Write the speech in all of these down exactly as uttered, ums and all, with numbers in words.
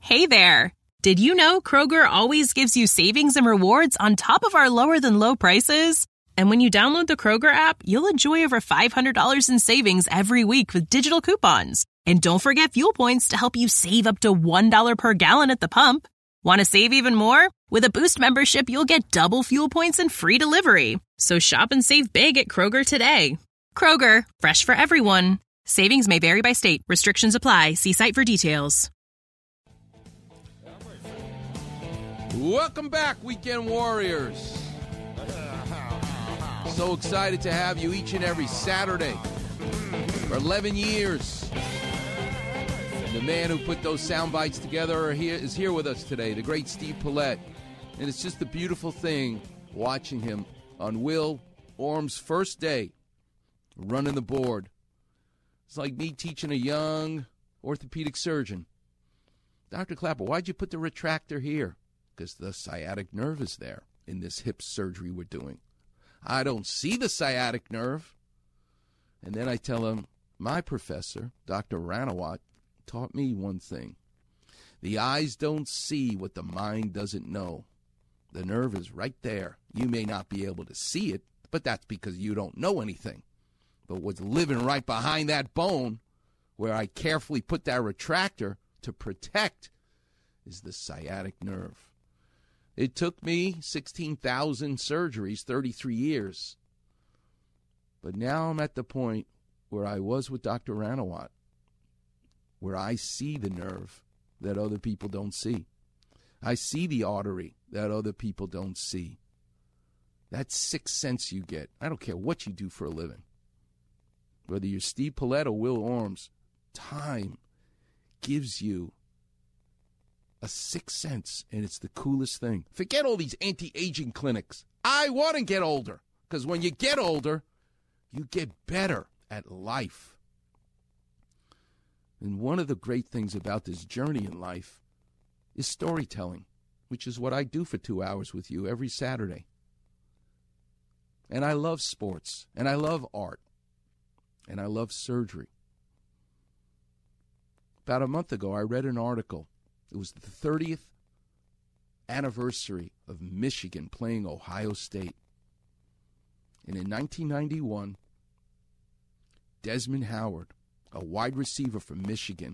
Hey there! Did you know Kroger always gives you savings and rewards on top of our lower-than-low prices? And when you download the Kroger app, you'll enjoy over five hundred dollars in savings every week with digital coupons. And don't forget fuel points to help you save up to one dollar per gallon at the pump. Want to save even more? With a Boost membership, you'll get double fuel points and free delivery. So shop and save big at Kroger today. Kroger, fresh for everyone. Savings may vary by state. Restrictions apply. See site for details. Welcome back, Weekend Warriors. So excited to have you each and every Saturday for eleven years. And the man who put those sound bites together are here, is here with us today, the great Steve Paulette. And it's just a beautiful thing watching him on Will Orm's first day running the board. It's like me teaching a young orthopedic surgeon. Doctor Clapper, why'd you put the retractor here? Because the sciatic nerve is there in this hip surgery we're doing. I don't see the sciatic nerve. And then I tell him, my professor, Doctor Ranawat, taught me one thing. The eyes don't see what the mind doesn't know. The nerve is right there. You may not be able to see it, but that's because you don't know anything. But what's living right behind that bone, where I carefully put that retractor to protect, is the sciatic nerve. It took me sixteen thousand surgeries, thirty-three years. But now I'm at the point where I was with Doctor Ranawat, where I see the nerve that other people don't see. I see the artery that other people don't see. That sixth sense you get. I don't care what you do for a living. Whether you're Steve Paulette or Will Orms, time gives you a sixth sense, and it's the coolest thing. Forget all these anti-aging clinics. I want to get older, because when you get older, you get better at life. And one of the great things about this journey in life is storytelling, which is what I do for two hours with you every Saturday. And I love sports, and I love art, and I love surgery. About a month ago, I read an article. It was the thirtieth anniversary of Michigan playing Ohio State. And in nineteen ninety-one, Desmond Howard, a wide receiver from Michigan,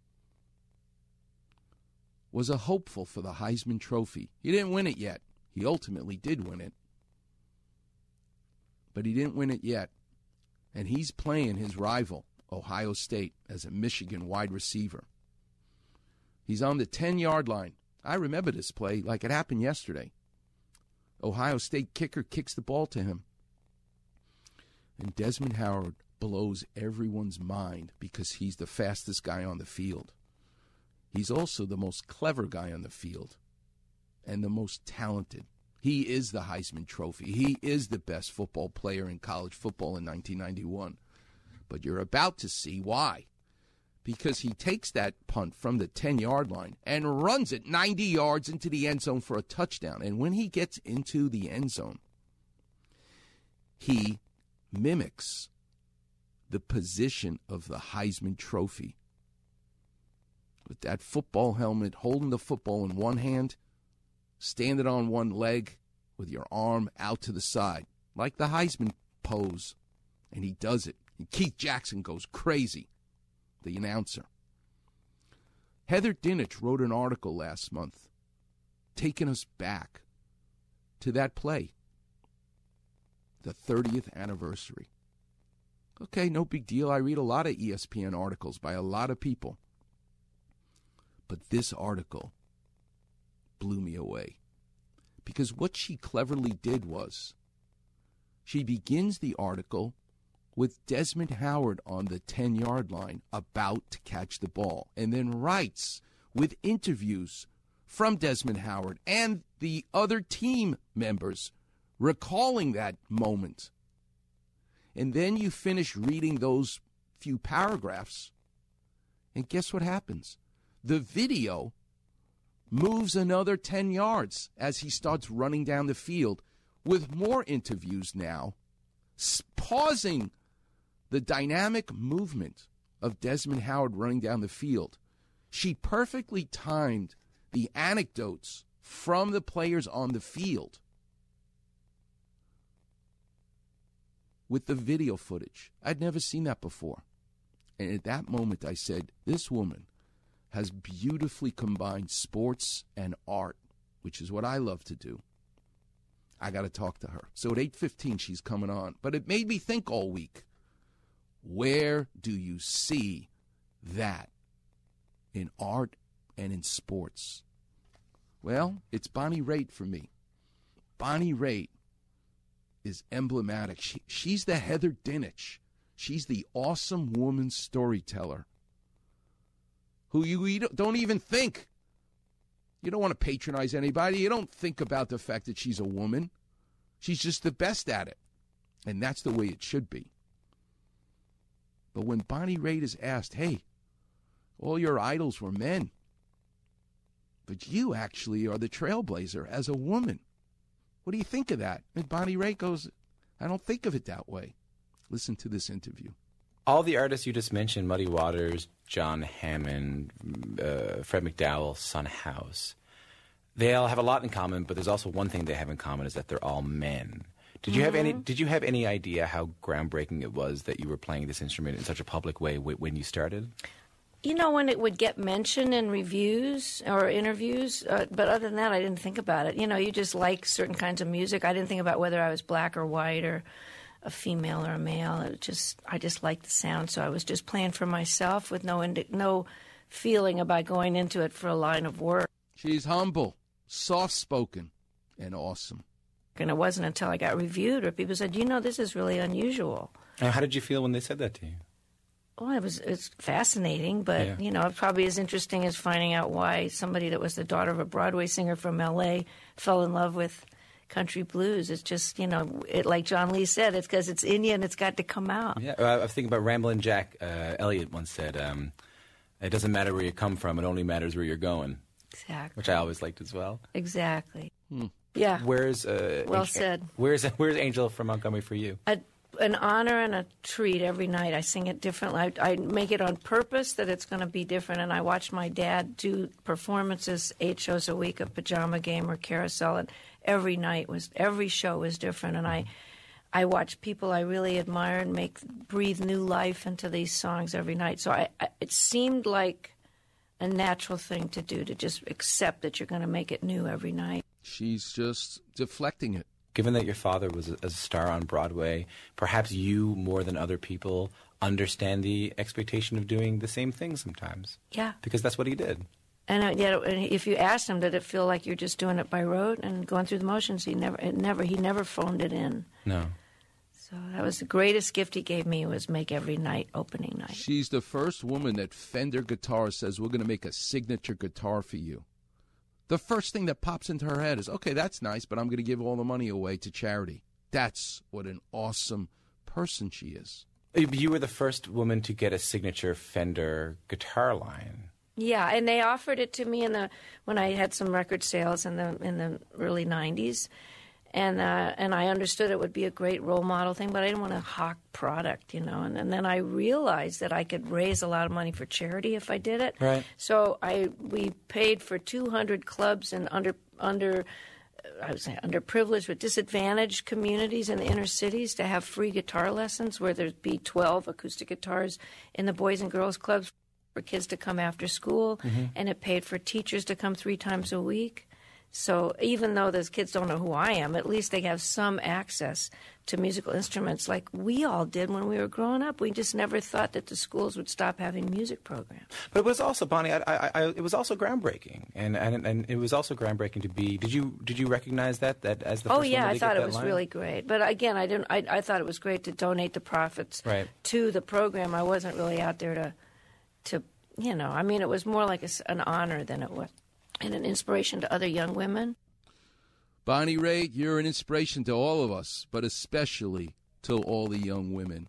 was a hopeful for the Heisman Trophy. He didn't win it yet. He ultimately did win it. But he didn't win it yet. And he's playing his rival, Ohio State, as a Michigan wide receiver. He's on the ten-yard line. I remember this play like it happened yesterday. Ohio State kicker kicks the ball to him. And Desmond Howard blows everyone's mind because he's the fastest guy on the field. He's also the most clever guy on the field and the most talented. He is the Heisman Trophy. He is the best football player in college football in nineteen ninety-one. But you're about to see why. Because he takes that punt from the ten-yard line and runs it ninety yards into the end zone for a touchdown. And when he gets into the end zone, he mimics the position of the Heisman Trophy. With that football helmet, holding the football in one hand, standing on one leg with your arm out to the side, like the Heisman pose. And he does it. And Keith Jackson goes crazy. The announcer. Heather Dinich wrote an article last month taking us back to that play, the thirtieth anniversary. Okay, no big deal. I read a lot of E S P N articles by a lot of people. But this article blew me away. Because what she cleverly did was she begins the article with Desmond Howard on the ten-yard line about to catch the ball, and then writes with interviews from Desmond Howard and the other team members recalling that moment. And then you finish reading those few paragraphs, and guess what happens? The video moves another ten yards as he starts running down the field with more interviews now, pausing the dynamic movement of Desmond Howard running down the field. She perfectly timed the anecdotes from the players on the field with the video footage. I'd never seen that before. And at that moment, I said, this woman has beautifully combined sports and art, which is what I love to do. I got to talk to her. So at eight fifteen, she's coming on. But it made me think all week, where do you see that in art and in sports? Well, it's Bonnie Raitt for me. Bonnie Raitt is emblematic. She, she's the Heather Dinich. She's the awesome woman storyteller who you, you don't even think. You don't want to patronize anybody. You don't think about the fact that she's a woman. She's just the best at it. And that's the way it should be. But when Bonnie Raitt is asked, hey, all your idols were men, but you actually are the trailblazer as a woman. What do you think of that? And Bonnie Raitt goes, I don't think of it that way. Listen to this interview. All the artists you just mentioned, Muddy Waters, John Hammond, uh, Fred McDowell, Son House, they all have a lot in common, but there's also one thing they have in common is that they're all men. Did you mm-hmm. have any Did you have any idea how groundbreaking it was that you were playing this instrument in such a public way w- when you started? You know, when it would get mentioned in reviews or interviews, uh, but other than that, I didn't think about it. You know, you just like certain kinds of music. I didn't think about whether I was black or white or a female or a male. It just, I just liked the sound, so I was just playing for myself with no indi- no feeling about going into it for a line of work. She's humble, soft-spoken, and awesome. And it wasn't until I got reviewed where people said, you know, this is really unusual. And how did you feel when they said that to you? Well, it was it's fascinating, but, yeah. you know, probably as interesting as finding out why somebody that was the daughter of a Broadway singer from L A fell in love with country blues. It's just, you know, it, like John Lee said, it's because it's in you and it's got to come out. Yeah, I was thinking about Ramblin' Jack. Uh, Elliot once said, um, it doesn't matter where you come from, it only matters where you're going. Exactly. Which I always liked as well. Exactly. Hmm. Yeah. Where's uh, well Angel, said. Where's Where's Angel from Montgomery for you? A, an honor and a treat every night. I sing it differently. I, I make it on purpose that it's going to be different. And I watch my dad do performances, eight shows a week of Pajama Game or Carousel, and every night was every show was different. And I, I watch people I really admire and make breathe new life into these songs every night. So I, I it seemed like a natural thing to do, to just accept that you're going to make it new every night. She's just deflecting it. Given that your father was a, a star on Broadway, perhaps you, more than other people, understand the expectation of doing the same thing sometimes. Yeah. Because that's what he did. And uh, yeah, if you asked him, did it feel like you're just doing it by rote and going through the motions? He never, it never, he never phoned it in. No. So that was the greatest gift he gave me, was make every night opening night. She's the first woman that Fender Guitar says, we're going to make a signature guitar for you. The first thing that pops into her head is, okay, that's nice, but I'm going to give all the money away to charity. That's what an awesome person she is. You were the first woman to get a signature Fender guitar line. Yeah, and they offered it to me in the when I had some record sales in the in the early nineties. And uh, and I understood it would be a great role model thing, but I didn't want to hawk product, you know. And, and then I realized that I could raise a lot of money for charity if I did it. Right. So I we paid for two hundred clubs in under under I would say underprivileged or disadvantaged communities in the inner cities to have free guitar lessons, where there'd be twelve acoustic guitars in the Boys and Girls Clubs for kids to come after school, mm-hmm. and it paid for teachers to come three times a week. So even though those kids don't know who I am, at least they have some access to musical instruments like we all did when we were growing up. We just never thought that the schools would stop having music programs. But it was also, Bonnie, I, I, I, it was also groundbreaking, and, and and it was also groundbreaking to be. Did you did you recognize that that as the oh first yeah, one I thought it was line? really great. But again, I didn't. I, I thought it was great to donate the profits right. to the program. I wasn't really out there to to you know. I mean, it was more like a, an honor than it was, and an inspiration to other young women. Bonnie Raitt, you're an inspiration to all of us, but especially to all the young women.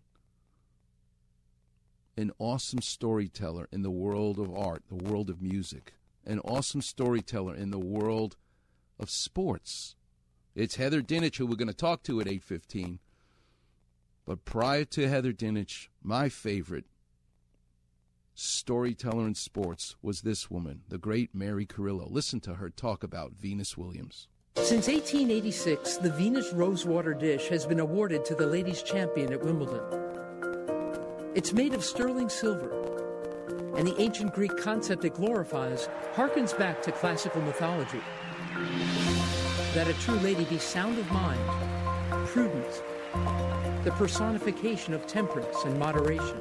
An awesome storyteller in the world of art, the world of music. An awesome storyteller in the world of sports. It's Heather Dinich, who we're going to talk to at eight fifteen. But prior to Heather Dinich, my favorite storyteller in sports was this woman, the great Mary Carillo. Listen to her talk about Venus Williams. Since eighteen eighty-six, the Venus Rosewater dish has been awarded to the ladies' champion at Wimbledon. It's made of sterling silver, and the ancient Greek concept it glorifies harkens back to classical mythology. That a true lady be sound of mind, prudent, the personification of temperance and moderation.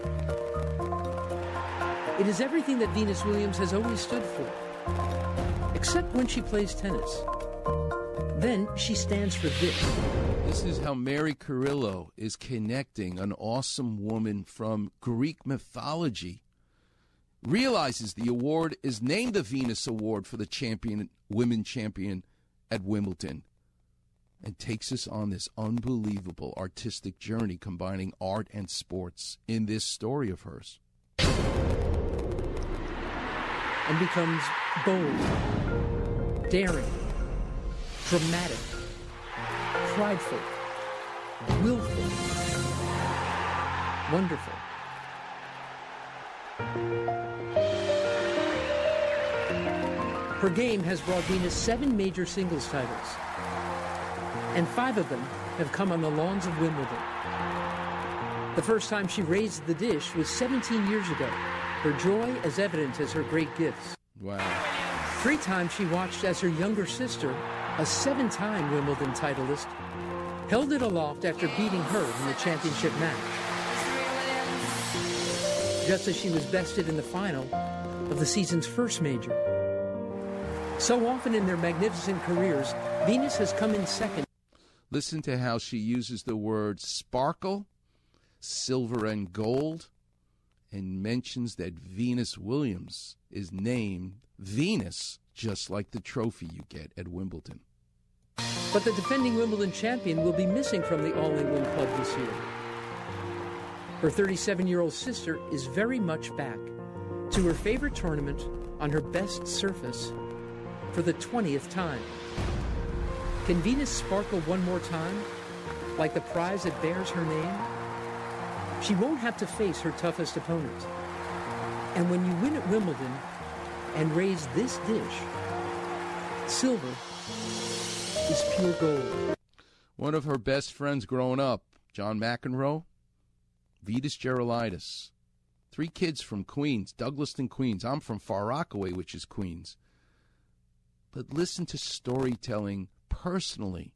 It is everything that Venus Williams has always stood for, except when she plays tennis. Then she stands for this. This is how Mary Carillo is connecting an awesome woman from Greek mythology. Realizes the award is named the Venus Award for the champion, women champion at Wimbledon, and takes us on this unbelievable artistic journey combining art and sports in this story of hers. And becomes bold, daring, dramatic, prideful, willful, wonderful. Her game has brought Venus seven major singles titles, and five of them have come on the lawns of Wimbledon. The first time she raised the dish was seventeen years ago, her joy as evident as her great gifts. Wow. Three times she watched as her younger sister, a seven-time Wimbledon titleist, held it aloft after beating her in the championship match, just as she was bested in the final of the season's first major. So often in their magnificent careers, Venus has come in second. Listen to how she uses the word sparkle, silver and gold, and mentions that Venus Williams is named Venus, just like the trophy you get at Wimbledon. But the defending Wimbledon champion will be missing from the All-England club this year. Her thirty-seven-year-old sister is very much back to her favorite tournament on her best surface for the twentieth time. Can Venus sparkle one more time, like the prize that bears her name? She won't have to face her toughest opponent. And when you win at Wimbledon and raise this dish, silver is pure gold. One of her best friends growing up, John McEnroe, Vitas Gerulaitis. Three kids from Queens, Douglaston, Queens. I'm from Far Rockaway, which is Queens. But listen to storytelling personally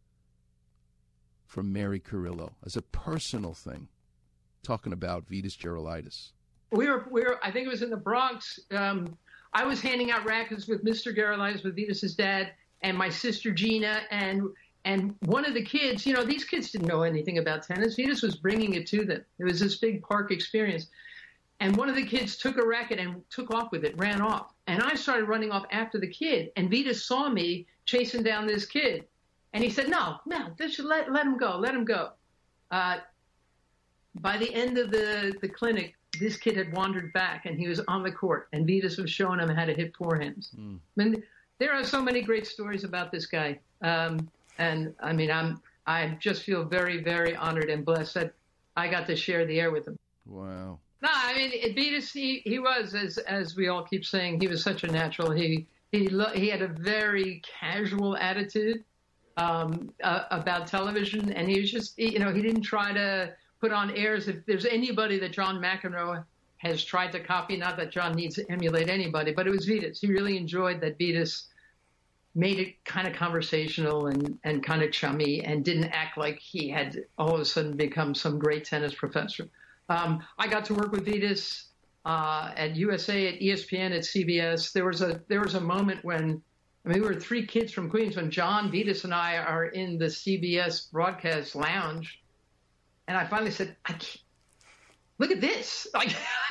from Mary Carillo as a personal thing, talking about Vitas Gerulaitis. We were, we were, I think it was in the Bronx. Um, I was handing out rackets with Mister Gerulaitis, with Vitas' dad, and my sister Gina, and and one of the kids, you know, these kids didn't know anything about tennis. Vitas was bringing it to them. It was this big park experience. And one of the kids took a racket and took off with it, ran off. And I started running off after the kid. And Vitas saw me chasing down this kid. And he said, no, no, this should let, let him go, let him go. Uh, by the end of the, the clinic, this kid had wandered back, and he was on the court. And Vitas was showing him how to hit forehands. Mm. I mean, there are so many great stories about this guy. Um, and, I mean, I'm I just feel very, very honored and blessed that I got to share the air with him. Wow. No, I mean, Vitas, he, he was, as as we all keep saying, he was such a natural. He he he had a very casual attitude um, uh, about television, and he was just, you know, he didn't try to put on airs. If there's anybody that John McEnroe has tried to copy, not that John needs to emulate anybody, but it was Vitas. He really enjoyed that Vitas made it kind of conversational and, and kind of chummy and didn't act like he had all of a sudden become some great tennis professor. Um, I got to work with Vitas uh, at U S A, at E S P N, at C B S. There was a there was a moment when, I mean, we were three kids from Queens when John, Vitas, and I are in the C B S broadcast lounge, and I finally said, I can't, look at this. Like,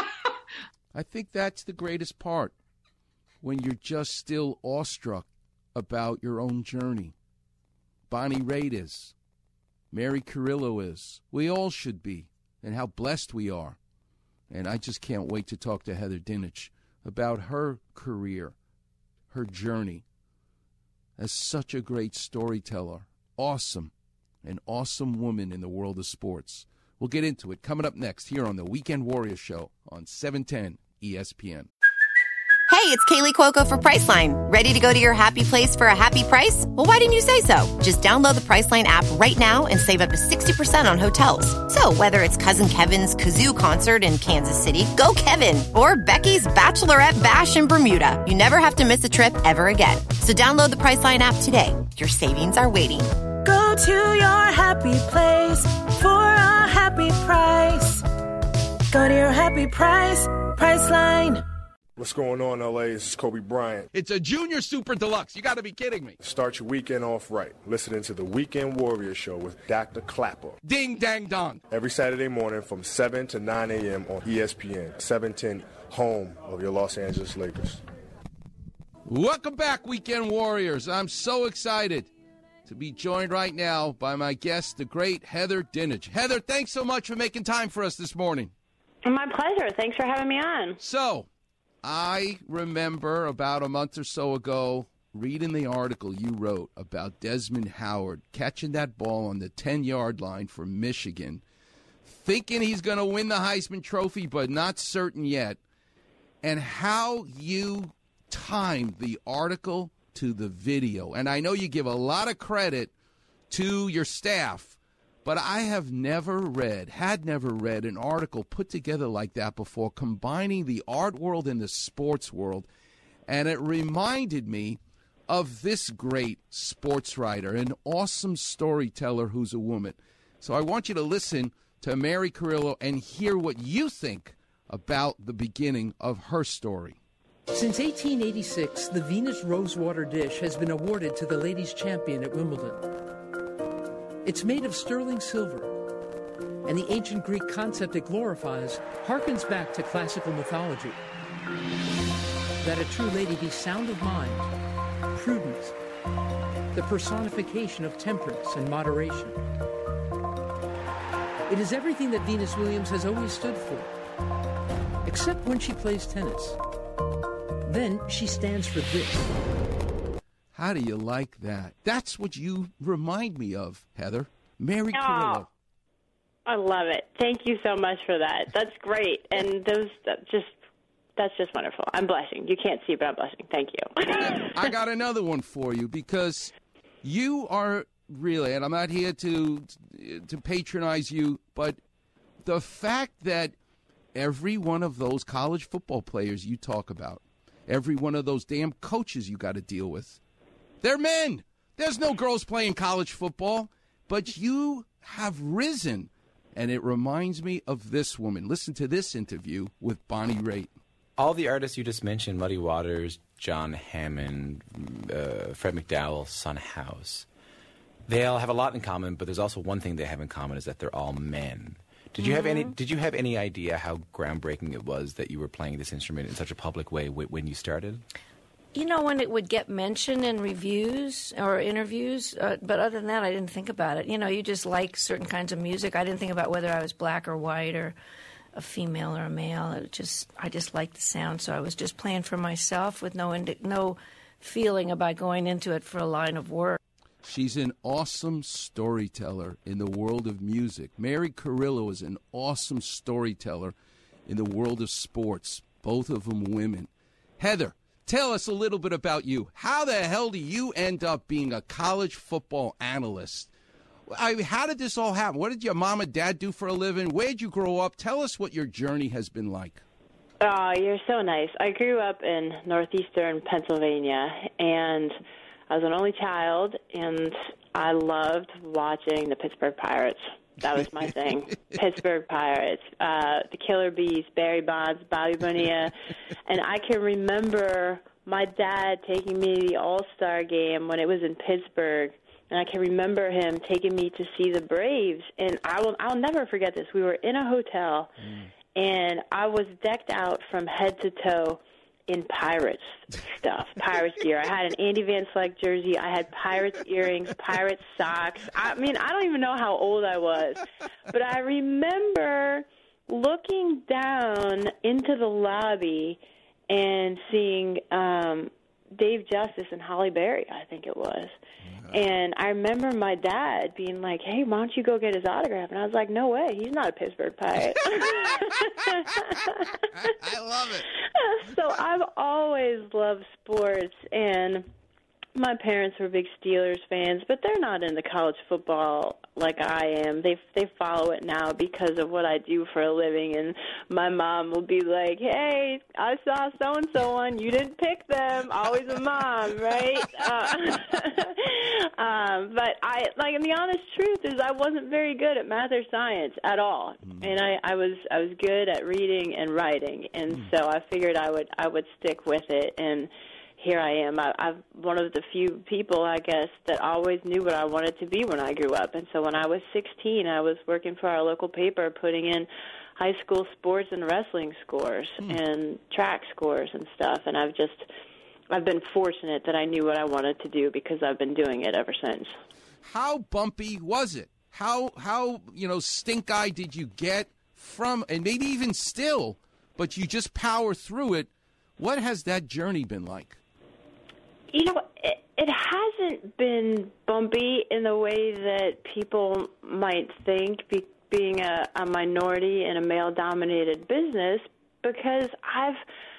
I think that's the greatest part, when you're just still awestruck about your own journey. Bonnie Raitt is. Mary Carillo is. We all should be. And how blessed we are. And I just can't wait to talk to Heather Dinich about her career, her journey as such a great storyteller. Awesome. An awesome woman in the world of sports. We'll get into it coming up next here on the Weekend Warrior Show on seven ten E S P N. Hey, it's Kaylee Cuoco for Priceline. Ready to go to your happy place for a happy price? Well, why didn't you say so? Just download the Priceline app right now and save up to sixty percent on hotels. So whether it's Cousin Kevin's Kazoo Concert in Kansas City, go Kevin, or Becky's Bachelorette Bash in Bermuda, you never have to miss a trip ever again. So download the Priceline app today. Your savings are waiting. Go to your happy place for a happy price. Go to your happy price, Priceline. What's going on, L A? This is Kobe Bryant. It's a Junior Super Deluxe. You got to be kidding me. Start your weekend off right. Listening to the Weekend Warrior Show with Doctor Clapper. Ding, dang, dong. Every Saturday morning from seven to nine a.m. on E S P N, seven ten, home of your Los Angeles Lakers. Welcome back, Weekend Warriors. I'm so excited to be joined right now by my guest, the great Heather Dinich. Heather, thanks so much for making time for us this morning. My pleasure. Thanks for having me on. So, I remember about a month or so ago reading the article you wrote about Desmond Howard catching that ball on the ten-yard line for Michigan, thinking he's going to win the Heisman Trophy, but not certain yet, and how you timed the article to the video. And I know you give a lot of credit to your staff, but I have never read, had never read an article put together like that before, combining the art world and the sports world. And it reminded me of this great sports writer, an awesome storyteller who's a woman. So I want you to listen to Mary Carillo and hear what you think about the beginning of her story. Since eighteen eighty-six, the Venus Rosewater dish has been awarded to the ladies champion at Wimbledon. It's made of sterling silver, and the ancient Greek concept it glorifies harkens back to classical mythology. That a true lady be sound of mind, prudent, the personification of temperance and moderation. It is everything that Venus Williams has always stood for, except when she plays tennis. Then she stands for this. How do you like that? That's what you remind me of, Heather. Mary Oh, Carillo. I love it. Thank you so much for that. That's great. And those that just that's just wonderful. I'm blushing. You can't see, but I'm blushing. Thank you. I got another one for you because you are really, and I'm not here to to patronize you, but the fact that every one of those college football players you talk about, every one of those damn coaches you got to deal with, they're men. There's no girls playing college football, but you have risen. And it reminds me of this woman. Listen to this interview with Bonnie Raitt. All the artists you just mentioned, Muddy Waters, John Hammond, uh, Fred McDowell, Son House, they all have a lot in common, but there's also one thing they have in common is that they're all men. Did you mm-hmm. have any Did you have any idea how groundbreaking it was that you were playing this instrument in such a public way w- when you started? You know, when it would get mentioned in reviews or interviews, uh, but other than that, I didn't think about it. You know, you just like certain kinds of music. I didn't think about whether I was black or white or a female or a male. It just, I just liked the sound, so I was just playing for myself with no indi- no feeling about going into it for a line of work. She's an awesome storyteller in the world of music. Mary Carillo is an awesome storyteller in the world of sports, both of them women. Heather, tell us a little bit about you. How the hell do you end up being a college football analyst? I, how did this all happen? What did your mom and dad do for a living? Where did you grow up? Tell us what your journey has been like. Oh, you're so nice. I grew up in northeastern Pennsylvania, and I was an only child, and I loved watching the Pittsburgh Pirates. That was my thing. Pittsburgh Pirates, uh, the Killer Bees, Barry Bonds, Bobby Bonilla. And I can remember my dad taking me to the All-Star game when it was in Pittsburgh. And I can remember him taking me to see the Braves. And I will, I'll never forget this. We were in a hotel, mm. and I was decked out from head to toe in Pirates stuff, Pirates gear. I had an Andy Van Slyke jersey. I had Pirates earrings, Pirates socks. I mean, I don't even know how old I was. But I remember looking down into the lobby and seeing um, Dave Justice and Holly Berry, I think it was. And I remember my dad being like, hey, why don't you go get his autograph? And I was like, no way. He's not a Pittsburgh Pirate. I love it. So I've always loved sports, and my parents were big Steelers fans, but they're not into college football like I am. They they follow it now because of what I do for a living, and my mom will be like, hey, I saw so-and-so one. You didn't pick them. Always a mom, right? Uh, um, but I, like, and the honest truth is I wasn't very good at math or science at all, mm. and I, I was I was good at reading and writing, and mm. so I figured I would I would stick with it, and here I am. I, I'm one of the few people, I guess, that always knew what I wanted to be when I grew up. And so when I was sixteen, I was working for our local paper, putting in high school sports and wrestling scores hmm. and track scores and stuff. And I've just, I've been fortunate that I knew what I wanted to do because I've been doing it ever since. How bumpy was it? How, how you know, stink-eye did you get from, and maybe even still, but you just power through it? What has that journey been like? You know, it, it hasn't been bumpy in the way that people might think, be, being a, a minority in a male-dominated business, because I've,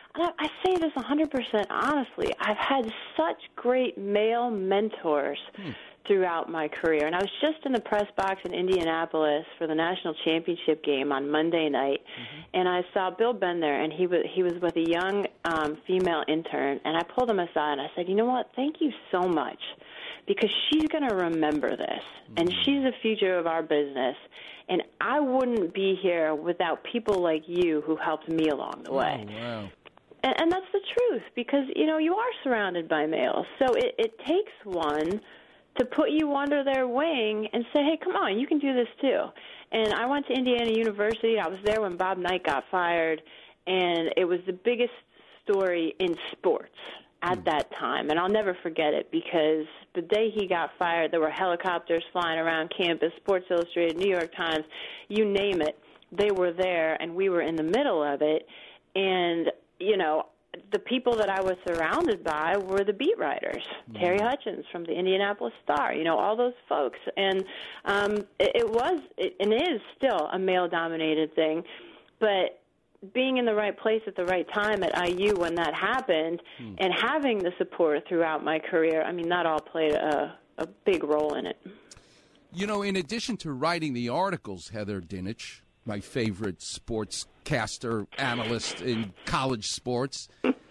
I say this one hundred percent honestly, I've had such great male mentors hmm. throughout my career. And I was just in the press box in Indianapolis for the national championship game on Monday night, mm-hmm. and I saw Bill Bender, and he was he was with a young um, female intern, and I pulled him aside, and I said, you know what, thank you so much, because she's going to remember this, mm-hmm. and she's the future of our business, and I wouldn't be here without people like you who helped me along the way. Oh, wow. And, and that's the truth, because, you know, you are surrounded by males, so it, it takes one to put you under their wing and say, hey, come on, you can do this too. And I went to Indiana University. I was there when Bob Knight got fired, and it was the biggest story in sports at mm. that time. And I'll never forget it, because the day he got fired, there were helicopters flying around campus, Sports Illustrated, New York Times, you name it. They were there, and we were in the middle of it. And, you know, the people that I was surrounded by were the beat writers, mm-hmm. Terry Hutchins from the Indianapolis Star, you know, all those folks. And um, it, it was it, and is still a male-dominated thing. But being in the right place at the right time at I U when that happened mm. and having the support throughout my career, I mean, that all played a, a big role in it. You know, in addition to writing the articles, Heather Dinich, my favorite sportscaster, analyst in college sports,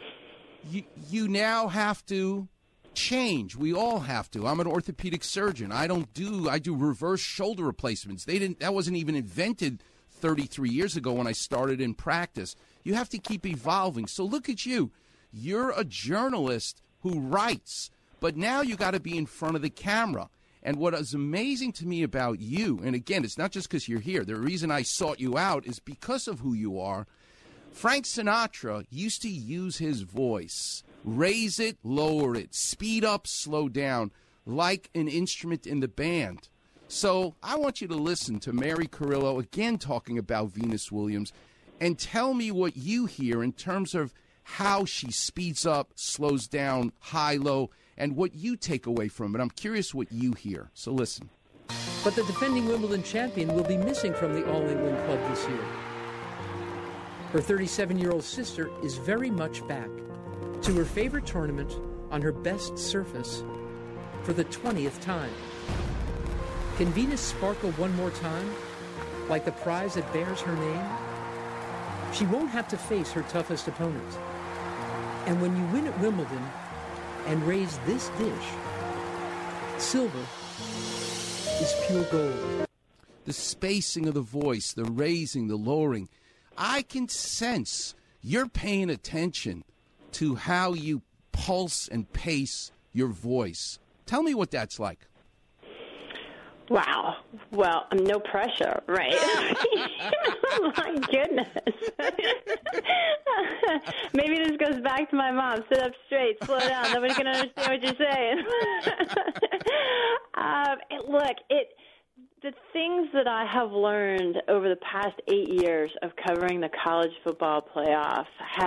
you, you now have to change. We all have to. I'm an orthopedic surgeon. I don't do, I do reverse shoulder replacements. They didn't, that wasn't even invented thirty-three years ago when I started in practice. You have to keep evolving. So look at you. You're a journalist who writes, but now you got to be in front of the camera. And what is amazing to me about you, and again, it's not just because you're here. The reason I sought you out is because of who you are. Frank Sinatra used to use his voice, raise it, lower it, speed up, slow down, like an instrument in the band. So I want you to listen to Mary Carillo again talking about Venus Williams, and tell me what you hear in terms of how she speeds up, slows down, high, low, and what you take away from it. I'm curious what you hear. So listen. But the defending Wimbledon champion will be missing from the All-England club this year. Her thirty-seven-year-old sister is very much back to her favorite tournament on her best surface for the twentieth time. Can Venus sparkle one more time, like the prize that bears her name? She won't have to face her toughest opponent. And when you win at Wimbledon and raise this dish, silver is pure gold. The spacing of the voice, the raising, the lowering. I can sense you're paying attention to how you pulse and pace your voice. Tell me what that's like. Wow. Well, um, no pressure, right? Oh, my goodness. Maybe this goes back to my mom. Sit up straight, slow down. Nobody can understand what you're saying. um, it, look, it. The things that I have learned over the past eight years of covering the college football playoff have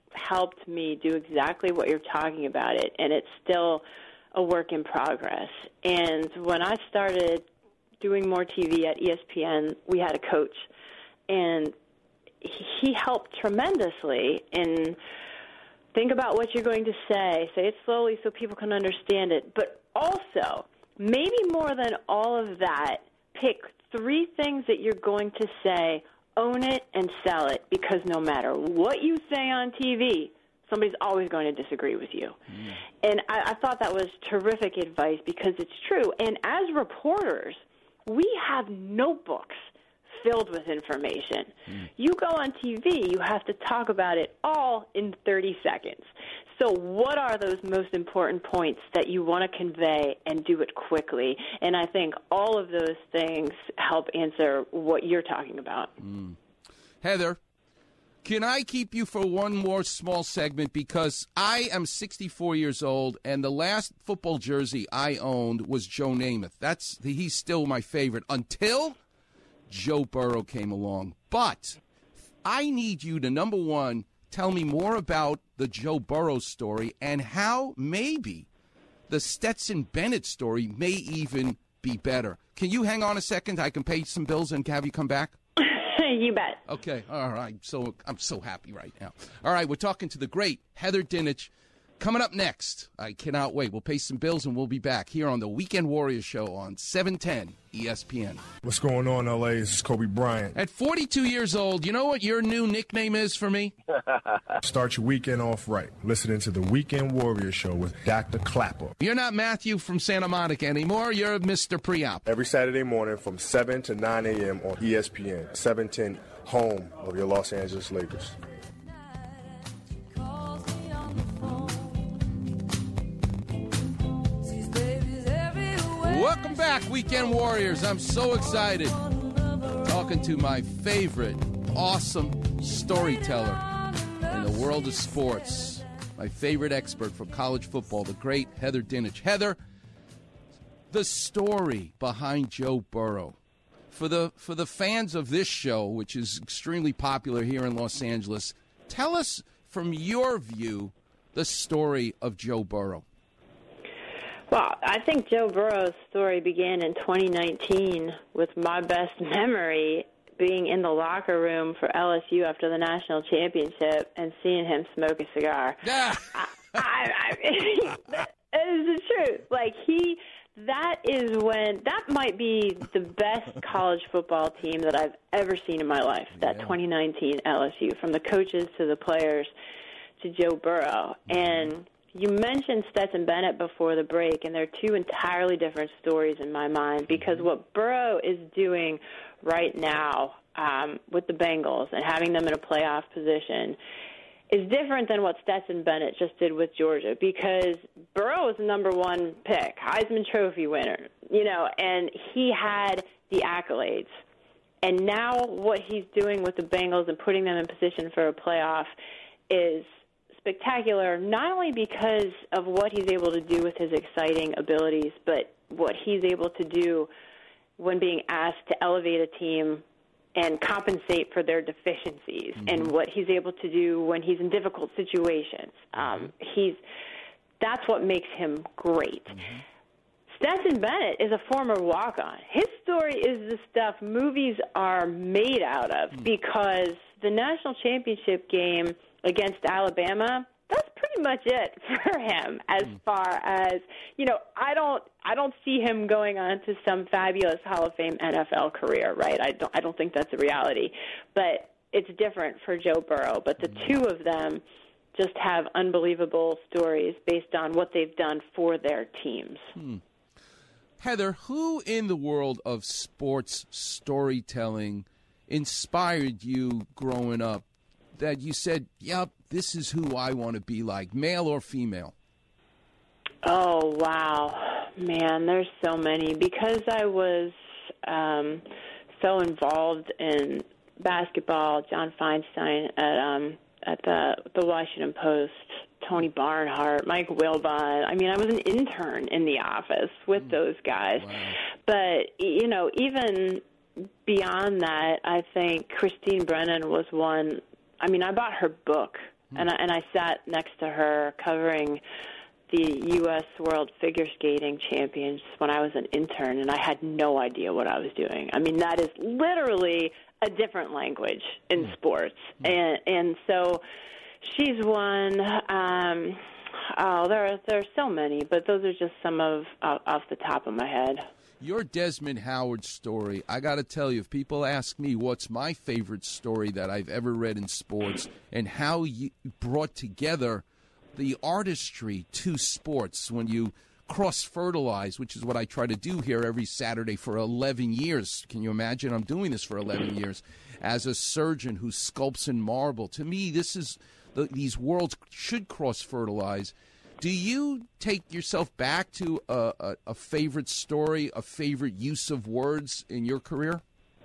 helped me do exactly what you're talking about it, and it's still a work in progress. And when I started doing more T V at E S P N, we had a coach, and he helped tremendously in think about what you're going to say, say it slowly so people can understand it, but also, maybe more than all of that, pick three things that you're going to say, own it, and sell it, because no matter what you say on T V, somebody's always going to disagree with you. Mm. And I, I thought that was terrific advice, because it's true. And as reporters, we have notebooks filled with information. Mm. You go on T V, you have to talk about it all in thirty seconds. So what are those most important points that you want to convey, and do it quickly? And I think all of those things help answer what you're talking about. Mm. Heather, can I keep you for one more small segment? Because I am sixty-four years old, and the last football jersey I owned was Joe Namath. That's he's still my favorite until Joe Burrow came along. But I need you to, number one, tell me more about the Joe Burrow story, and how maybe the Stetson Bennett story may even be better. Can you hang on a second? I can pay some bills and have you come back? You bet. Okay. All right. So I'm so happy right now. All right. We're talking to the great Heather Dinich. Coming up next, I cannot wait. We'll pay some bills, and we'll be back here on the Weekend Warriors Show on seven ten E S P N. What's going on, L A? This is Kobe Bryant. At forty-two years old, you know what your new nickname is for me? Start your weekend off right. Listening to the Weekend Warriors Show with Doctor Clapper. You're not Matthew from Santa Monica anymore. You're Mister Preop. Every Saturday morning from seven to nine a.m. on E S P N. seven ten, home of your Los Angeles Lakers. Welcome back, Weekend Warriors. I'm so excited. Talking to my favorite, awesome storyteller in the world of sports. My favorite expert from college football, the great Heather Dinich. Heather, the story behind Joe Burrow. For the for the fans of this show, which is extremely popular here in Los Angeles, tell us, from your view, the story of Joe Burrow. Well, I think Joe Burrow's story began in twenty nineteen with my best memory being in the locker room for L S U after the national championship and seeing him smoke a cigar. Yeah. I, I, I, that is the truth. Like, he, that is when, that might be the best college football team that I've ever seen in my life, that yeah. twenty nineteen L S U, from the coaches to the players to Joe Burrow. Mm-hmm. And you mentioned Stetson Bennett before the break, and they're two entirely different stories in my mind, because what Burrow is doing right now um, with the Bengals and having them in a playoff position is different than what Stetson Bennett just did with Georgia, because Burrow was the number one pick, Heisman Trophy winner, you know, and he had the accolades. And now what he's doing with the Bengals and putting them in position for a playoff is spectacular, not only because of what he's able to do with his exciting abilities, but what he's able to do when being asked to elevate a team and compensate for their deficiencies, mm-hmm. and what he's able to do when he's in difficult situations. Um, he's that's what makes him great. Mm-hmm. Stetson Bennett is a former walk-on. His story is the stuff movies are made out of, mm-hmm. because the national championship game against Alabama, that's pretty much it for him as mm. far as, you know, I don't I don't see him going on to some fabulous Hall of Fame N F L career, right? I don't I don't think that's a reality. But it's different for Joe Burrow. But the mm. two of them just have unbelievable stories based on what they've done for their teams. Hmm. Heather, who in the world of sports storytelling inspired you growing up, that you said, yep, this is who I want to be like, male or female? Oh, wow. Man, there's so many. Because I was um, so involved in basketball, John Feinstein at um, at the, the Washington Post, Tony Barnhart, Mike Wilbon. I mean, I was an intern in the office with mm. those guys. Wow. But, you know, even beyond that, I think Christine Brennan was one. I mean, I bought her book and I, and I sat next to her covering the U S World Figure Skating Champions when I was an intern, and I had no idea what I was doing. I mean, that is literally a different language in mm. sports, mm. and and so she's one. Um, oh, there are there are so many, but those are just some of uh, off the top of my head. Your Desmond Howard story, I got to tell you, if people ask me what's my favorite story that I've ever read in sports and how you brought together the artistry to sports when you cross-fertilize, which is what I try to do here every Saturday for eleven years. Can you imagine? I'm doing this for eleven years as a surgeon who sculpts in marble. To me, this is the, these worlds should cross-fertilize. Do you take yourself back to a, a, a favorite story, a favorite use of words in your career?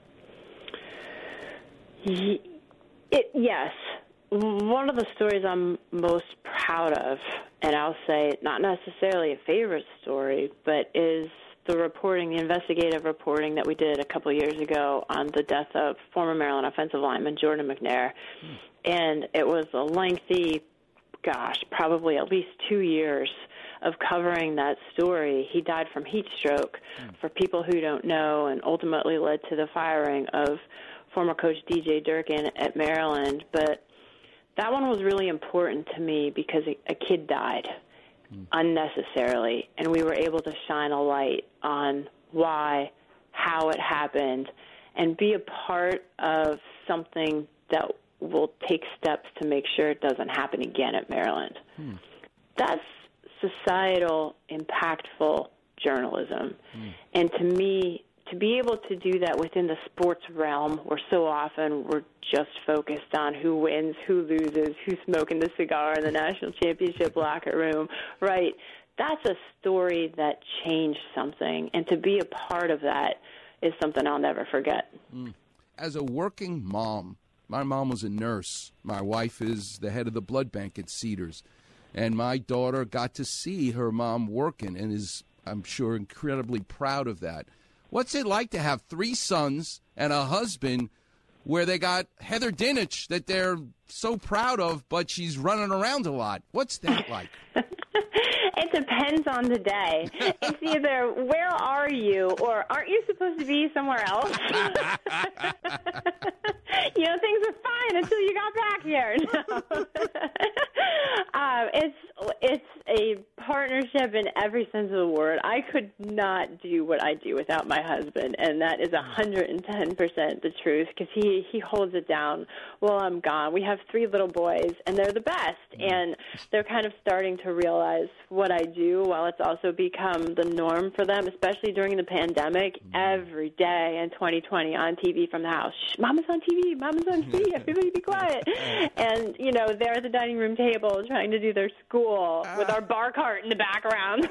It, yes. One of the stories I'm most proud of, and I'll say not necessarily a favorite story, but is the reporting, the investigative reporting that we did a couple of years ago on the death of former Maryland offensive lineman Jordan McNair. Hmm. And it was a lengthy, gosh, probably at least two years of covering that story. He died from heat stroke, hmm. for people who don't know, and ultimately led to the firing of former coach D J Durkin at Maryland. But that one was really important to me because a kid died mm. unnecessarily, and we were able to shine a light on why, how it happened, and be a part of something that will take steps to make sure it doesn't happen again at Maryland. Mm. That's societal, impactful journalism. Mm. And to me, to be able to do that within the sports realm, where so often we're just focused on who wins, who loses, who's smoking the cigar in the national championship locker room, right? That's a story that changed something, and to be a part of that is something I'll never forget. Mm. As a working mom, my mom was a nurse. My wife is the head of the blood bank at Cedars, and my daughter got to see her mom working and is, I'm sure, incredibly proud of that. What's it like to have three sons and a husband where they got Heather Dinich that they're so proud of, but she's running around a lot? What's that like? It depends on the day. It's either where are you or aren't you supposed to be somewhere else? You know, things were fine until you got back here. No. um, it's it's a partnership in every sense of the word. I could not do what I do without my husband, and that is one hundred ten percent the truth, because he, he holds it down while I'm gone. We have three little boys, and they're the best, and they're kind of starting to realize what I do, while it's also become the norm for them, especially during the pandemic. Every day in twenty twenty on T V from the house, shh, Mama's on T V, Mama's on T V, everybody be quiet. And, you know, they're at the dining room table trying to do their school with our bar cart in the background.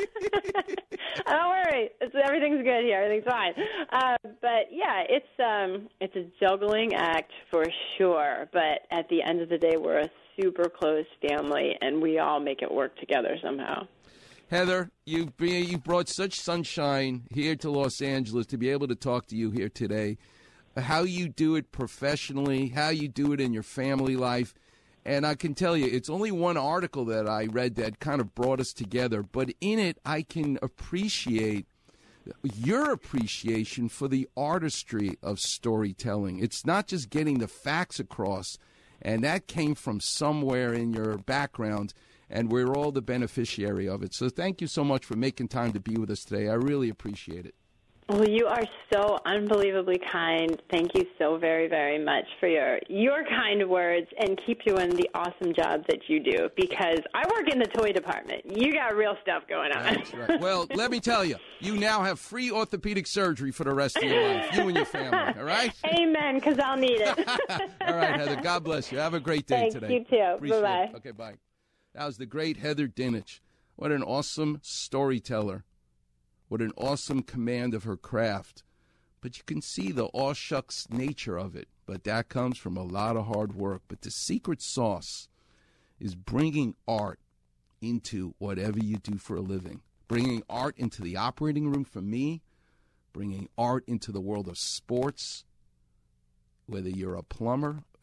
Don't worry, it's, everything's good here, everything's fine. Uh, but, yeah, it's um, it's a juggling act for sure, but at the end of the day, we're a super close family, and we all make it work together somehow. Heather, you you brought such sunshine here to Los Angeles to be able to talk to you here today. How you do it professionally, how you do it in your family life. And I can tell you, it's only one article that I read that kind of brought us together. But in it, I can appreciate your appreciation for the artistry of storytelling. It's not just getting the facts across. And that came from somewhere in your background, and we're all the beneficiary of it. So thank you so much for making time to be with us today. I really appreciate it. Well, you are so unbelievably kind. Thank you so very, very much for your your kind words, and keep doing the awesome job that you do, because I work in the toy department. You got real stuff going on. That's right. Well, let me tell you, you now have free orthopedic surgery for the rest of your life, you and your family, all right? Amen, because I'll need it. All right, Heather, God bless you. Have a great day Thanks, today. you too. Appreciate Bye-bye. it. Okay, bye. That was the great Heather Dinich. What an awesome storyteller. What an awesome command of her craft. But you can see the aw-shucks nature of it. But that comes from a lot of hard work. But the secret sauce is bringing art into whatever you do for a living. Bringing art into the operating room for me. Bringing art into the world of sports. Whether you're a plumber,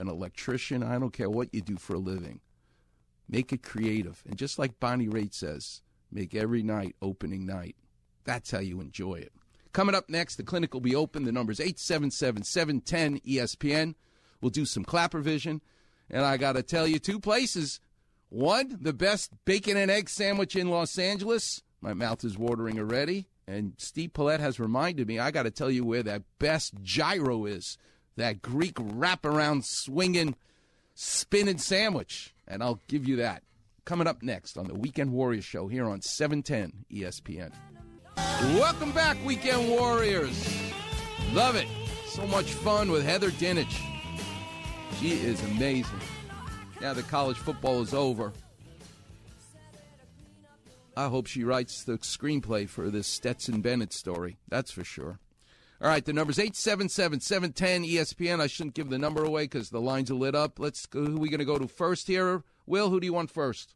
an electrician. I don't care what you do for a living. Make it creative. And just like Bonnie Raitt says, make every night opening night. That's how you enjoy it. Coming up next, the clinic will be open. The number is eight seven seven, seven one zero, E S P N. We'll do some clapper vision. And I got to tell you, two places. One, the best bacon and egg sandwich in Los Angeles. My mouth is watering already. And Steve Paulette has reminded me, I got to tell you where that best gyro is. That Greek wraparound swinging, spinning sandwich. And I'll give you that. Coming up next on the Weekend Warriors Show here on seven ten E S P N. Welcome back, Weekend Warriors. Love it. So much fun with Heather Dinich. She is amazing. Now that college football is over, I hope she writes the screenplay for this Stetson Bennett story. That's for sure. All right, the number's eight seven seven, seven one zero, E S P N. I shouldn't give the number away because the lines are lit up. Let's go. Who are we going to go to first here? Will, who do you want first?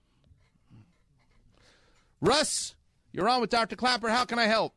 Russ, you're on with Doctor Clapper. How can I help?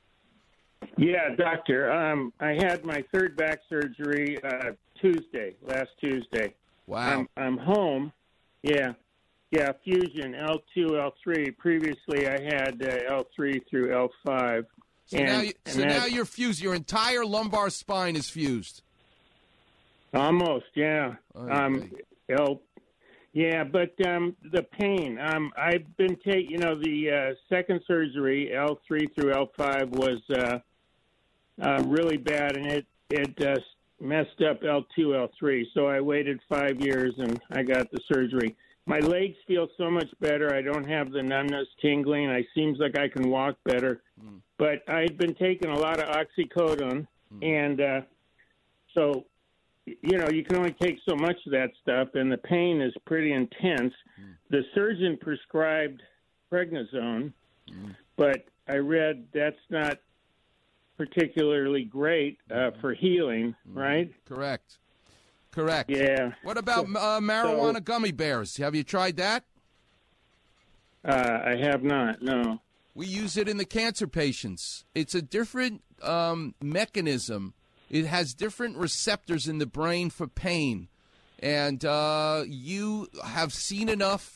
Yeah, doctor. Um, I had my third back surgery uh, Tuesday, last Tuesday. Wow. I'm, I'm home. Yeah. Yeah, fusion, L two, L three. Previously, I had uh, L three through L five. So, and, now, you, so now you're fused. Your entire lumbar spine is fused. Almost, yeah. Oh, um, L, yeah, but um, the pain. Um, I've been taking, you know, the uh, second surgery, L three through L five, was uh, uh, really bad, and it it uh, messed up L two, L three. So I waited five years, and I got the surgery. My legs feel so much better. I don't have the numbness, tingling. I seems like I can walk better. Mm. But I'd been taking a lot of oxycodone, mm. and uh, so, you know, you can only take so much of that stuff, and the pain is pretty intense. Mm. The surgeon prescribed prednisone, mm. but I read that's not particularly great uh, for healing, mm. right? Correct. Correct. Yeah. What about uh, marijuana so, gummy bears? Have you tried that? Uh, I have not, no. We use it in the cancer patients. It's a different um, mechanism. It has different receptors in the brain for pain. And uh, you have seen enough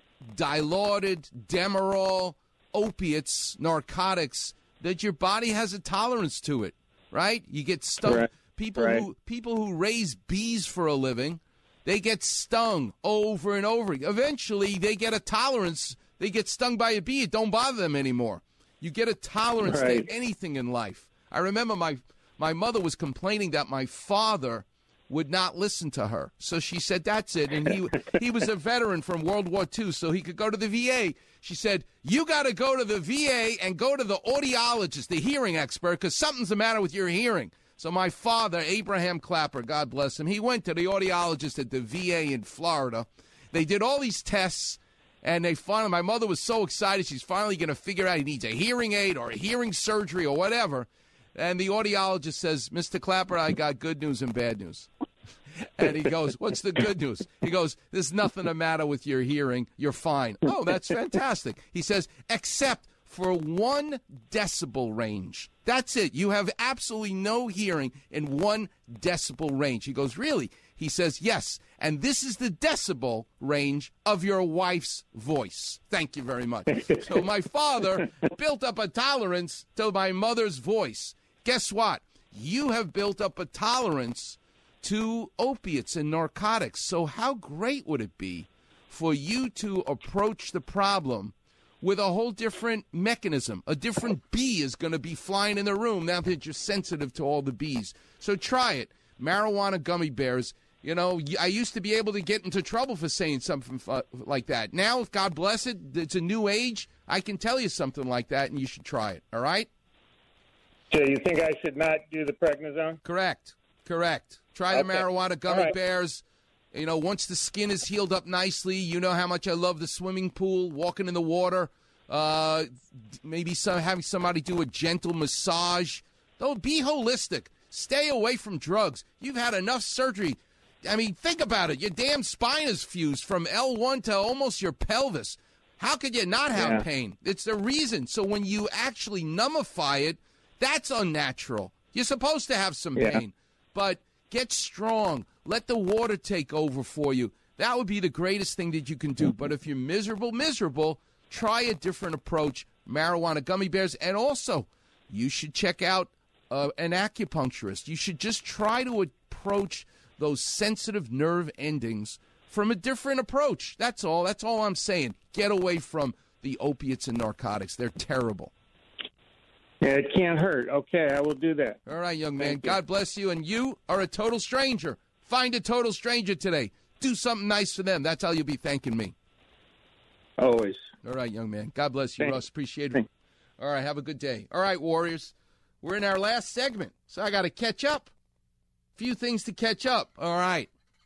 dilaudid, Demerol, opiates, narcotics, that your body has a tolerance to it, right? You get stung. Correct. People right. who people who raise bees for a living, they get stung over and over. Eventually, they get a tolerance. They get stung by a bee. It don't bother them anymore. You get a tolerance right. to anything in life. I remember my my mother was complaining that my father would not listen to her. So she said, that's it. And he he was a veteran from World War Two, so he could go to the V A. She said, you got to go to the V A and go to the audiologist, the hearing expert, because something's the matter with your hearing. So my father, Abraham Clapper, God bless him, he went to the audiologist at the V A in Florida. They did all these tests, and they finally, my mother was so excited, she's finally going to figure out he needs a hearing aid or a hearing surgery or whatever. And the audiologist says, Mister Clapper, I got good news and bad news. And he goes, what's the good news? He goes, there's nothing the matter with your hearing. You're fine. Oh, that's fantastic. He says, except for one decibel range. That's it. You have absolutely no hearing in one decibel range. He goes, really? He says, yes. And this is the decibel range of your wife's voice. Thank you very much. So my father built up a tolerance to my mother's voice. Guess what? You have built up a tolerance to opiates and narcotics. So how great would it be for you to approach the problem with a whole different mechanism? A different bee is going to be flying in the room now that you're sensitive to all the bees. So try it. Marijuana gummy bears. You know, I used to be able to get into trouble for saying something like that. Now, God bless it, it's a new age. I can tell you something like that, and you should try it, all right? So you think I should not do the prednisone? Correct. Correct. Try the okay. marijuana gummy right. bears. You know, once the skin is healed up nicely, you know how much I love the swimming pool, walking in the water, uh, maybe some having somebody do a gentle massage. Don't be holistic. Stay away from drugs. You've had enough surgery. I mean, think about it. Your damn spine is fused from L one to almost your pelvis. How could you not have yeah. pain? It's the reason. So when you actually numbify it, that's unnatural. You're supposed to have some yeah. pain. But Get strong. Let the water take over for you. That would be the greatest thing that you can do. But if you're miserable, miserable, try a different approach. Marijuana gummy bears. And also, you should check out uh, an acupuncturist. You should just try to approach those sensitive nerve endings from a different approach. That's all. That's all I'm saying. Get away from the opiates and narcotics. They're terrible. Yeah, it can't hurt. Okay, I will do that. All right, young man. Thank you. God bless you. And you are a total stranger. Find a total stranger today. Do something nice for them. That's how you'll be thanking me. Always. All right, young man. God bless you, Thanks. Russ. Appreciate it. Thanks. All right, have a good day. All right, Warriors. We're in our last segment, so I got to catch up. Few things to catch up. All right.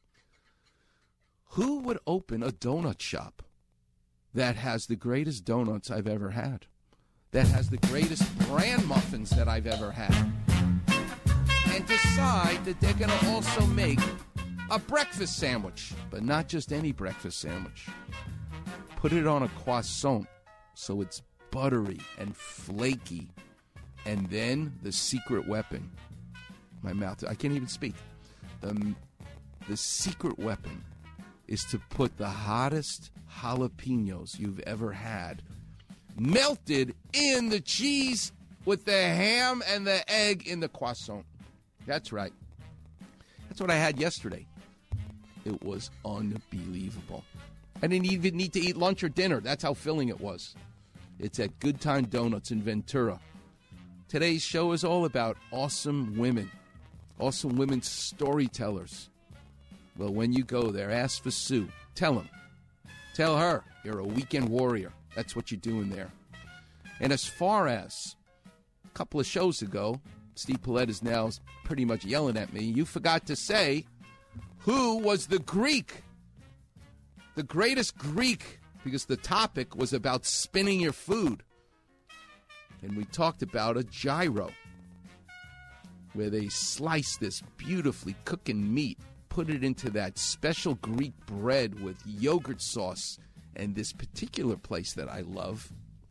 Who would open a donut shop that has the greatest donuts I've ever had? That has the greatest bran muffins that I've ever had? And decide that they're going to also make a breakfast sandwich, but not just any breakfast sandwich. Put it on a croissant so it's buttery and flaky. And then the secret weapon. My mouth, I can't even speak. The, the secret weapon is to put the hottest jalapenos you've ever had melted in the cheese with the ham and the egg in the croissant. That's right. That's what I had yesterday. It was unbelievable. I didn't even need to eat lunch or dinner. That's how filling it was. It's at Good Time Donuts in Ventura. Today's show is all about awesome women, awesome women storytellers. Well, when you go there, ask for Sue. Tell him. Tell her you're a weekend warrior. That's what you're doing there. And as far as a couple of shows ago, Steve Paulette is now pretty much yelling at me. You forgot to say who was the Greek, the greatest Greek, because the topic was about spinning your food. And we talked about a gyro, where they slice this beautifully cooking meat, put it into that special Greek bread with yogurt sauce, and this particular place that I love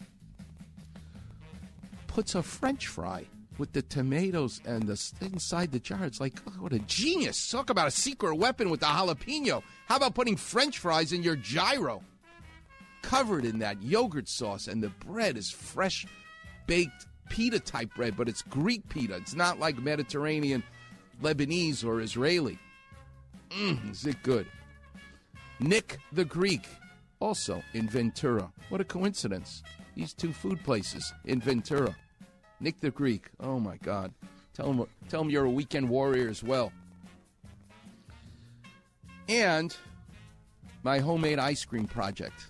puts a French fry with the tomatoes and the inside the jar. It's like, oh, what a genius. Talk about a secret weapon with the jalapeno. How about putting French fries in your gyro? Covered in that yogurt sauce, and the bread is fresh baked pita-type bread, but it's Greek pita. It's not like Mediterranean, Lebanese, or Israeli. Mmm, is it good? Nick the Greek, also in Ventura. What a coincidence. These two food places in Ventura. Nick the Greek. Oh, my God. Tell him, tell him you're a weekend warrior as well. And my homemade ice cream project.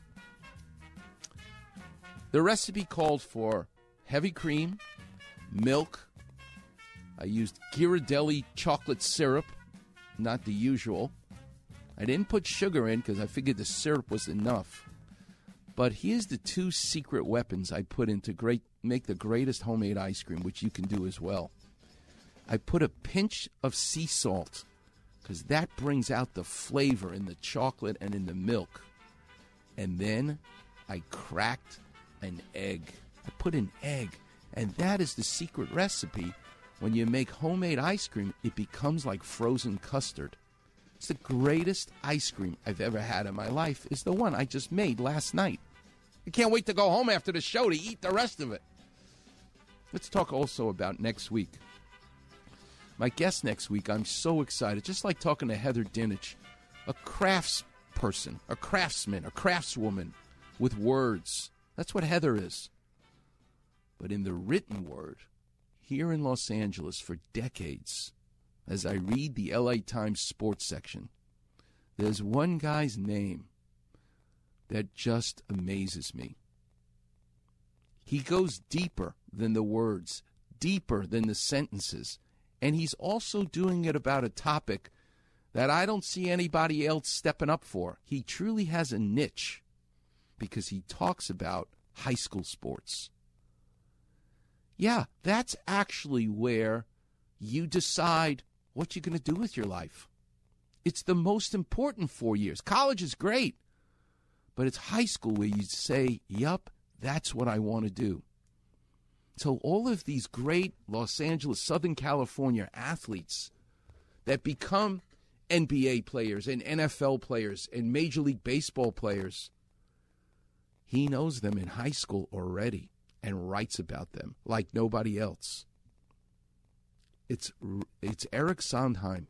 The recipe called for heavy cream, milk. I used Ghirardelli chocolate syrup, not the usual. I didn't put sugar in because I figured the syrup was enough. But here's the two secret weapons I put in to great, make the greatest homemade ice cream, which you can do as well. I put a pinch of sea salt because that brings out the flavor in the chocolate and in the milk. And then I cracked an egg. I put an egg, and that is the secret recipe. When you make homemade ice cream, it becomes like frozen custard. It's the greatest ice cream I've ever had in my life. Is the one I just made last night. I can't wait to go home after the show to eat the rest of it. Let's talk also about next week. My guest next week, I'm so excited. Just like talking to Heather Dinich, a crafts person, a craftsman, a craftswoman with words. That's what Heather is. But in the written word, here in Los Angeles for decades, as I read the L A Times sports section, there's one guy's name that just amazes me. He goes deeper than the words, deeper than the sentences, and he's also doing it about a topic that I don't see anybody else stepping up for. He truly has a niche because he talks about high school sports. Yeah, that's actually where you decide what you're going to do with your life. It's the most important four years. College is great, but it's high school where you say, yup, that's what I want to do. So all of these great Los Angeles, Southern California athletes that become N B A players and N F L players and Major League Baseball players. He knows them in high school already and writes about them like nobody else. It's it's Eric Sondheim.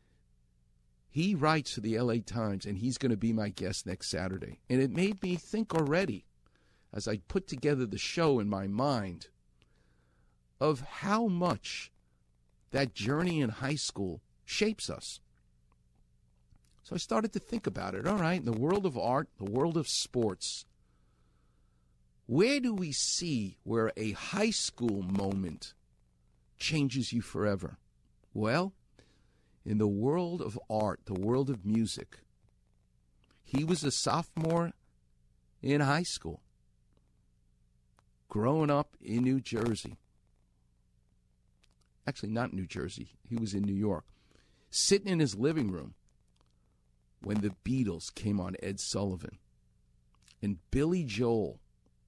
He writes for the L A Times, and he's going to be my guest next Saturday. And it made me think already, as I put together the show in my mind, of how much that journey in high school shapes us. So I started to think about it. All right, in the world of art, the world of sports, where do we see where a high school moment changes you forever? Well, in the world of art, the world of music, he was a sophomore in high school, growing up in New Jersey. Actually, not New Jersey. He was in New York. Sitting in his living room when the Beatles came on Ed Sullivan. And Billy Joel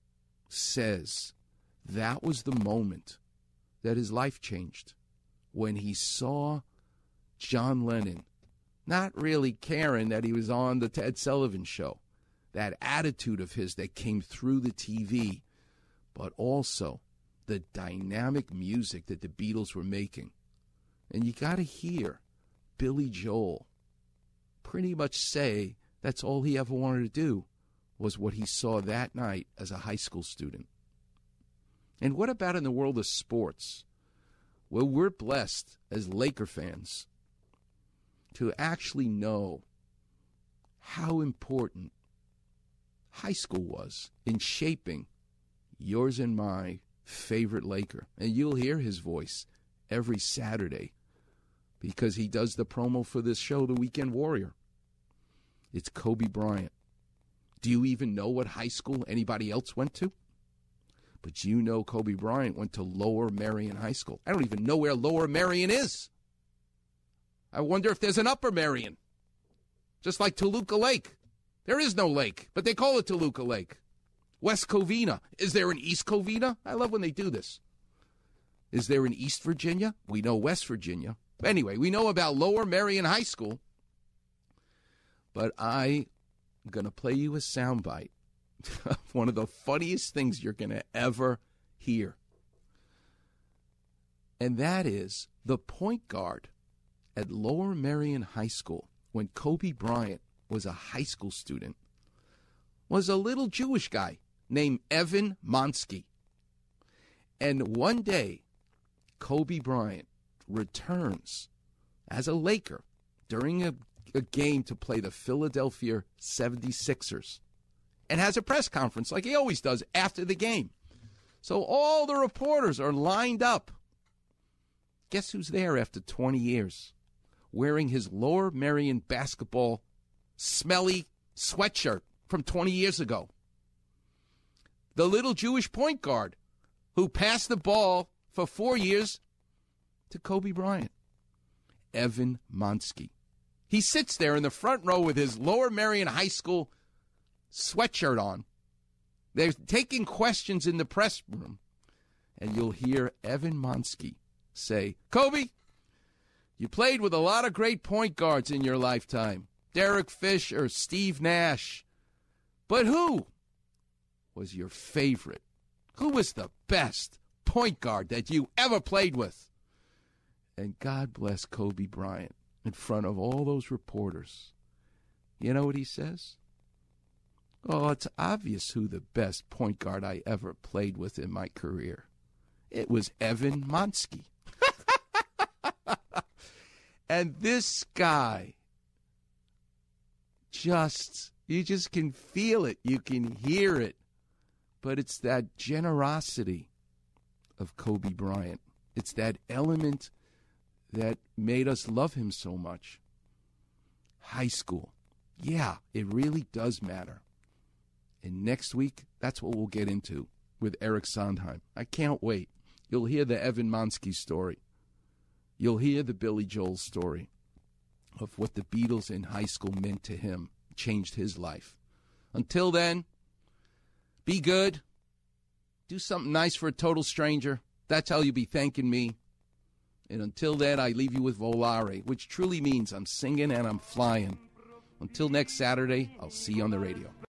says that was the moment that his life changed, when he saw John Lennon not really caring that he was on the Ed Sullivan Show. That attitude of his that came through the T V, but also the dynamic music that the Beatles were making. And you got to hear Billy Joel pretty much say that's all he ever wanted to do was what he saw that night as a high school student. And what about in the world of sports? Well, we're blessed as Laker fans to actually know how important high school was in shaping yours and my favorite Laker. And you'll hear his voice every Saturday because he does the promo for this show, The Weekend Warrior. It's Kobe Bryant. Do you even know what high school anybody else went to? But you know Kobe Bryant went to Lower Merion High School. I don't even know where Lower Merion is. I wonder if there's an Upper Merion. Just like Toluca Lake. There is no lake, but they call it Toluca Lake. West Covina. Is there an East Covina? I love when they do this. Is there an East Virginia? We know West Virginia. Anyway, we know about Lower Merion High School. But I'm going to play you a soundbite. One of the funniest things you're going to ever hear. And that is the point guard at Lower Merion High School when Kobe Bryant was a high school student was a little Jewish guy named Evan Monsky. And one day, Kobe Bryant returns as a Laker during a, a game to play the Philadelphia seventy-sixers and has a press conference like he always does after the game. So all the reporters are lined up. Guess who's there after twenty years? Wearing his Lower Merion basketball smelly sweatshirt from twenty years ago. The little Jewish point guard who passed the ball for four years to Kobe Bryant. Evan Monsky. He sits there in the front row with his Lower Merion High School sweatshirt on. They're taking questions in the press room. And you'll hear Evan Monsky say, Kobe, you played with a lot of great point guards in your lifetime. Derek Fisher, Steve Nash. But who was your favorite? Who was the best point guard that you ever played with? And God bless Kobe Bryant in front of all those reporters. You know what he says? Oh, it's obvious who the best point guard I ever played with in my career. It was Evan Monsky. And this guy just, you just can feel it. You can hear it. But it's that generosity of Kobe Bryant. It's that element that made us love him so much. High school. Yeah, it really does matter. And next week, that's what we'll get into with Eric Sondheim. I can't wait. You'll hear the Evan Monsky story. You'll hear the Billy Joel story of what the Beatles in high school meant to him, changed his life. Until then, be good. Do something nice for a total stranger. That's how you'll be thanking me. And until then, I leave you with Volare, which truly means I'm singing and I'm flying. Until next Saturday, I'll see you on the radio.